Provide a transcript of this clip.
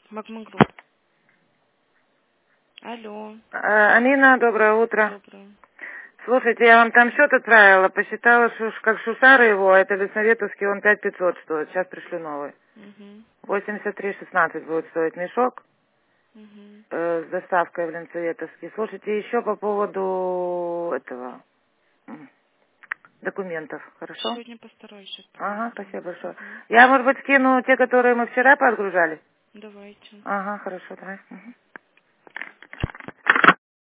Магма Групп. Алло. Алина, доброе утро. Доброе. Слушайте, я вам там счет отправила, посчитала, что как Шушара его, это Лесноветовский, он 5500 стоит, сейчас пришлю новый. Угу. 83,16 будет стоить мешок Угу. с доставкой в Ленсоветовский. Слушайте, еще по поводу этого документов, хорошо? Сегодня постараюсь сейчас Ага, проверить. спасибо большое. Угу. Я, может быть, скину те, которые мы вчера подгружали? Давайте. Ага, хорошо, давай. Мгм.